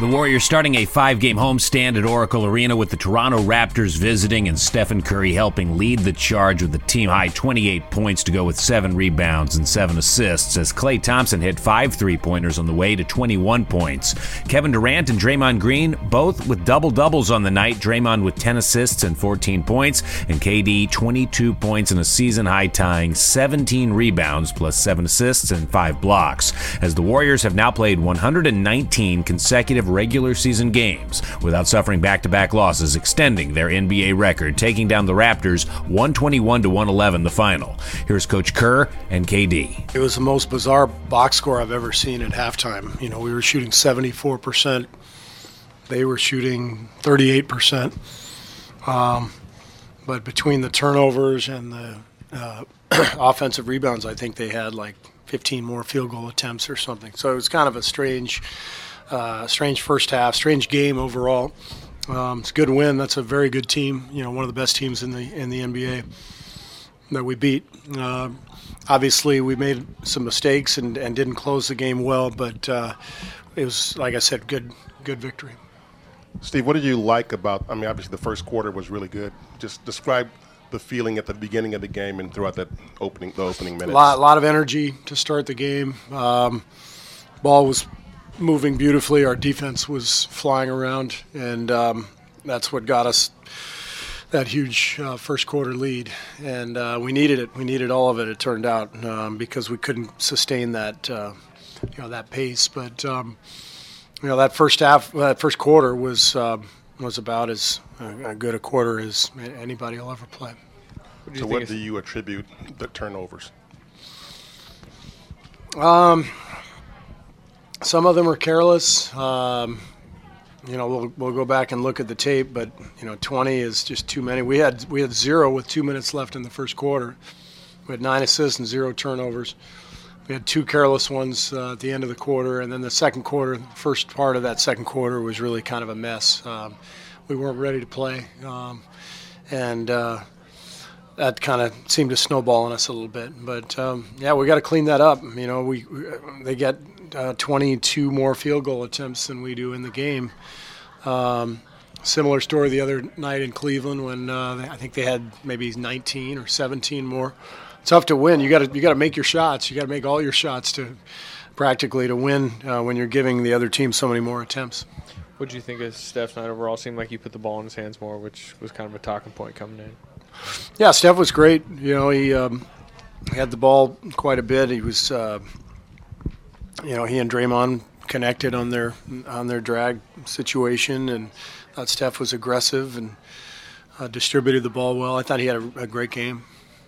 The Warriors starting a 5-game homestand at Oracle Arena with the Toronto Raptors visiting and Stephen Curry helping lead the charge with a team-high 28 points to go with 7 rebounds and 7 assists as Klay Thompson hit 5 three-pointers on the way to 21 points. Kevin Durant and Draymond Green both with double-doubles on the night, Draymond with 10 assists and 14 points, and KD 22 points and a season-high tying 17 rebounds plus 7 assists and 5 blocks, as the Warriors have now played 119 consecutive regular season games without suffering back-to-back losses, extending their NBA record, taking down the Raptors 121-111 the final. Here's Coach Kerr and KD. It was the most bizarre box score I've ever seen at halftime. You know, we were shooting 74%. They were shooting 38%. But between the turnovers and the offensive rebounds, I think they had like 15 more field goal attempts or something. So it was kind of a strange first half, strange game overall. It's a good win. That's a very good team. You know, one of the best teams in the NBA that we beat. Obviously, we made some mistakes and didn't close the game well, but it was, like I said, good victory. Steve, what did you like about? I mean, obviously the first quarter was really good. Just describe the feeling at the beginning of the game and throughout the opening minutes. A lot of energy to start the game. Ball was moving beautifully. Our defense was flying around, and that's what got us that huge first quarter lead. And we needed it. We needed all of it. It turned out because we couldn't sustain that that pace. But that first quarter was about as good a quarter as anybody will ever play. What do you attribute the turnovers? Some of them are careless. We'll go back and look at the tape, but 20 is just too many. We had 0 with 2 minutes left in the first quarter. We had 9 assists and 0 turnovers. We had 2 careless ones at the end of the quarter, and then the second quarter, the first part of that second quarter was really kind of a mess. We weren't ready to play, and that kind of seemed to snowball on us a little bit. But we got to clean that up. They get 22 more field goal attempts than we do in the game. Similar story the other night in Cleveland when I think they had maybe 19 or 17 more. Tough to win. You got to make your shots. You got to make all your shots to win when you're giving the other team so many more attempts. What did you think of Steph's night overall? Seemed like he put the ball in his hands more, which was kind of a talking point coming in. Yeah, Steph was great. He had the ball quite a bit. He was, he and Draymond connected on their drag situation, and thought Steph was aggressive and distributed the ball well. I thought he had a great game.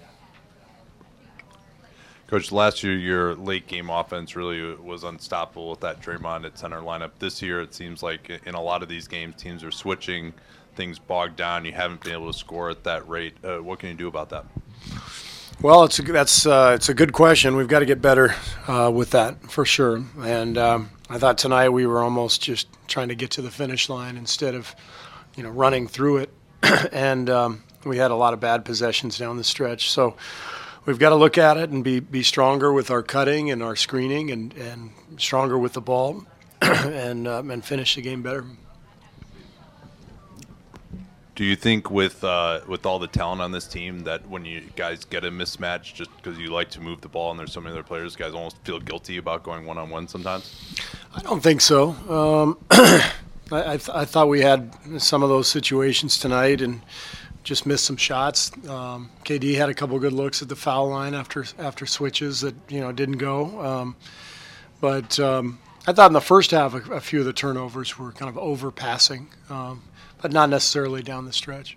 Coach, last year your late game offense really was unstoppable with that Draymond at center lineup. This year it seems like in a lot of these games teams are switching, things bogged down. You haven't been able to score at that rate. What can you do about that? Well, it's a good question. We've got to get better with that for sure. And I thought tonight we were almost just trying to get to the finish line instead of running through it. And we had a lot of bad possessions down the stretch. So we've got to look at it and be stronger with our cutting and our screening and stronger with the ball and finish the game better. Do you think with all the talent on this team that when you guys get a mismatch just because you like to move the ball and there's so many other players, guys almost feel guilty about going one-on-one sometimes? I don't think so. I thought we had some of those situations tonight and just missed some shots. KD had a couple good looks at the foul line after switches that didn't go. But I thought in the first half a few of the turnovers were kind of overpassing, but not necessarily down the stretch.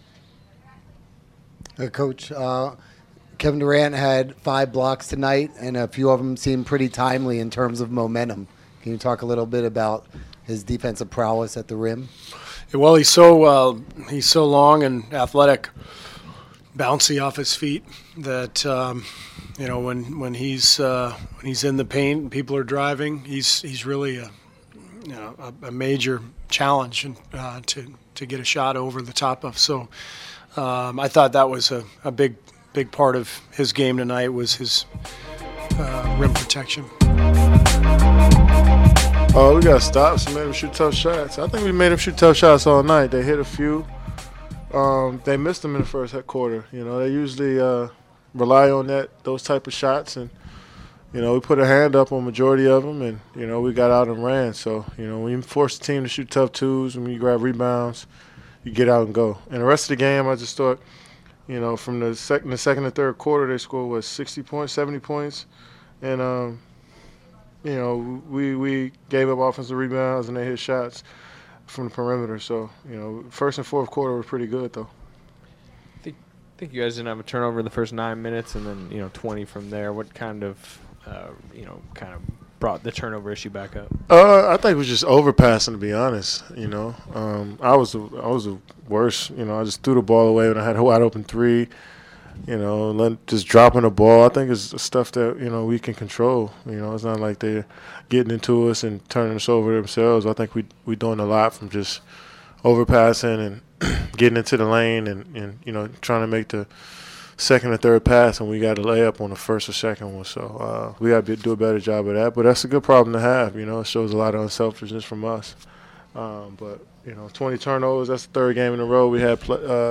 Coach, Kevin Durant had 5 blocks tonight, and a few of them seemed pretty timely in terms of momentum. Can you talk a little bit about his defensive prowess at the rim? Well, he's so long and athletic, bouncy off his feet that when he's in the paint and people are driving, he's really a major challenge to get a shot over the top of. So I thought that was a big part of his game tonight was his rim protection. Oh, we got stops and made them shoot tough shots. I think we made them shoot tough shots all night. They hit a few. They missed them in the first quarter. They usually rely on those type of shots, and we put a hand up on majority of them, and we got out and ran. So when you force the team to shoot tough twos, when you grab rebounds, you get out and go. And the rest of the game, I just thought, from the second and third quarter, they scored 60 points, 70 points, and we gave up offensive rebounds and they hit shots from the perimeter. So, first and fourth quarter was pretty good, though. I think you guys didn't have a turnover in the first 9 minutes, and then 20 from there. What kind of brought the turnover issue back up? I think it was just overpassing, to be honest. I was the worst. I just threw the ball away when I had a wide open three. Just dropping the ball. I think it's stuff that, we can control. It's not like they're getting into us and turning us over themselves. I think we doing a lot from just overpassing and getting into the lane and trying to make the second or third pass, and we got a layup on the first or second one. So we got to do a better job of that. But that's a good problem to have. It shows a lot of unselfishness from us. But 20 turnovers, that's the third game in a row we had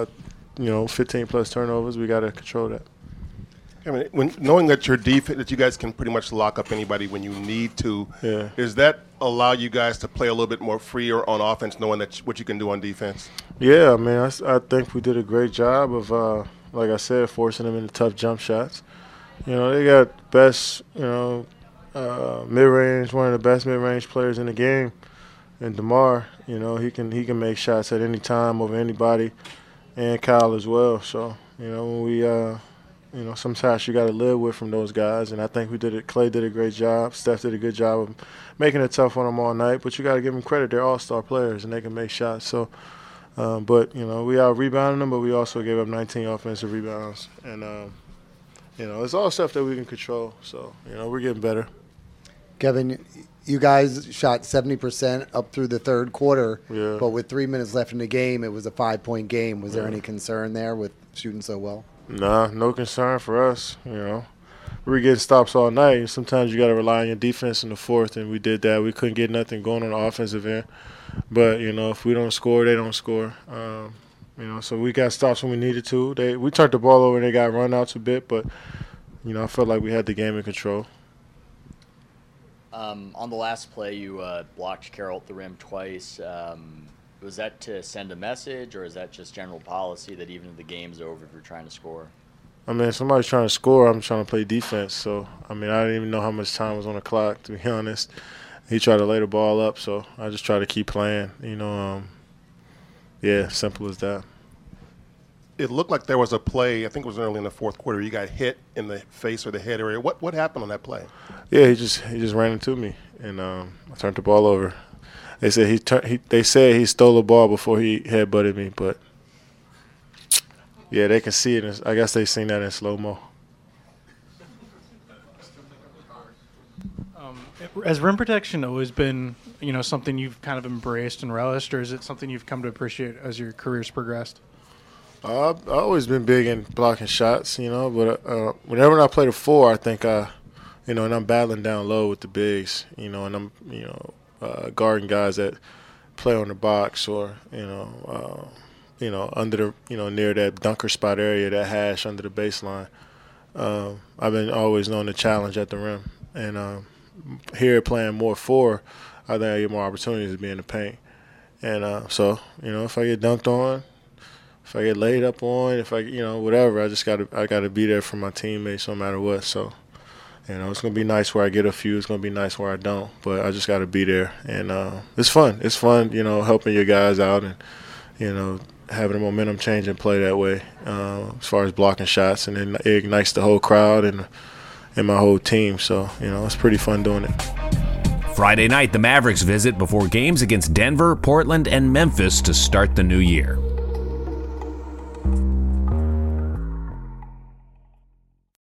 15-plus turnovers. We got to control that. I mean, knowing that your defense, that you guys can pretty much lock up anybody when you need to, does that allow you guys to play a little bit more freer on offense, knowing that what you can do on defense? Yeah, I mean, I think we did a great job of, like I said, forcing them into tough jump shots. They got best, mid-range, one of the best mid-range players in the game, and DeMar. He can make shots at any time over anybody. And Kyle as well. So, when we, some shots you got to live with from those guys. And I think we did it. Clay did a great job. Steph did a good job of making it tough on them all night. But you got to give them credit. They're all-star players, and they can make shots. So, but, we out-rebounded them, but we also gave up 19 offensive rebounds. And, it's all stuff that we can control. So, we're getting better. Kevin, you guys shot 70% up through the third quarter, but with 3 minutes left in the game, it was a 5-point game. Was there any concern there with shooting so well? Nah, no concern for us. We were getting stops all night. Sometimes you got to rely on your defense in the fourth, and we did that. We couldn't get nothing going on the offensive end. But, if we don't score, they don't score. So we got stops when we needed to. We turned the ball over and they got run outs a bit, but, I felt like we had the game in control. On the last play, you blocked Carroll at the rim twice. Was that to send a message, or is that just general policy that even if the game's over, if you're trying to score? I mean, if somebody's trying to score, I'm trying to play defense. So, I didn't even know how much time was on the clock, to be honest. He tried to lay the ball up, so I just try to keep playing. Simple as that. It looked like there was a play, I think it was early in the fourth quarter, you got hit in the face or the head area. What happened on that play? Yeah, he just ran into me, and I turned the ball over. They said they said he stole the ball before he headbutted me, but yeah, they can see it. I guess they seen that in slow-mo. Has rim protection always been, something you've kind of embraced and relished, or is it something you've come to appreciate as your career's progressed? I've always been big in blocking shots, but whenever I play the four, I think and I'm battling down low with the bigs, and I'm, guarding guys that play on the box or, under the, near that dunker spot area, that hash under the baseline. I've been always known to challenge at the rim. And here playing more four, I think I get more opportunities to be in the paint. And so, if I get dunked on, if I get laid up on, if I, whatever, I gotta be there for my teammates no matter what. So, it's gonna be nice where I get a few. It's gonna be nice where I don't. But I just gotta be there, and it's fun. It's fun, helping your guys out and, having a momentum change and play that way. As far as blocking shots, and then it ignites the whole crowd and my whole team. So, it's pretty fun doing it. Friday night, the Mavericks visit before games against Denver, Portland, and Memphis to start the new year.